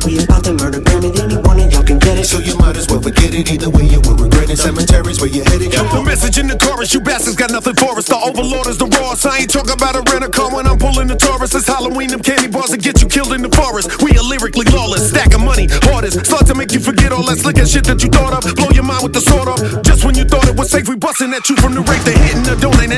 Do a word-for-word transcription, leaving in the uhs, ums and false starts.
we about to murder Grammy, any one of y'all can get it. So you might as well forget it. Either way, you will regret it. Cemeteries where you headed. The message in the chorus, you bastards got nothing for us. The overlord is the rawest. I ain't talking about a rental car when I'm pulling the Taurus. It's Halloween, them candy bars that get you killed in the forest. We are lyrically lawless, stack of money, hardest. Start to make you forget all that slick and shit that you thought of. Blow your mind with the sword up. Just when you thought it was safe, we busting at you from the rate they hitting the donate.